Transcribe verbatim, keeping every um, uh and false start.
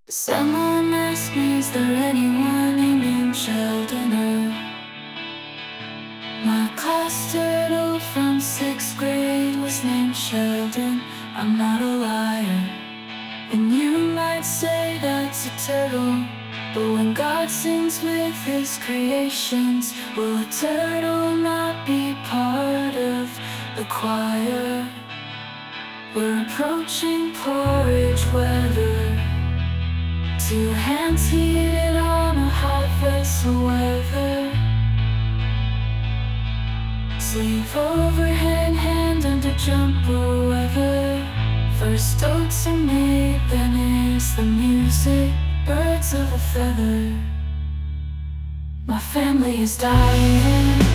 Someone asked me, is there anyone named Sheldon? Or my class turtle from sixth grade was named Sheldon. I'm not a liar, and you might say that's a turtle, but when God sings with his creations, will a turtle not be part of the choir? We're approaching porridge weather, two hands heated on a hot vessel weather. Sleeve overhead, hand under jumper weather. First oats are made, then is the music, birds of a feather. My family is dying.